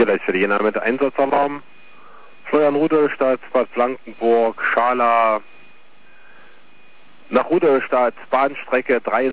Vielleicht für die Jena mit Einsatzalarm. Florian Rudolstadt, Bad Blankenburg, Schala. Nach Rudolstadt, Bahnstrecke 3.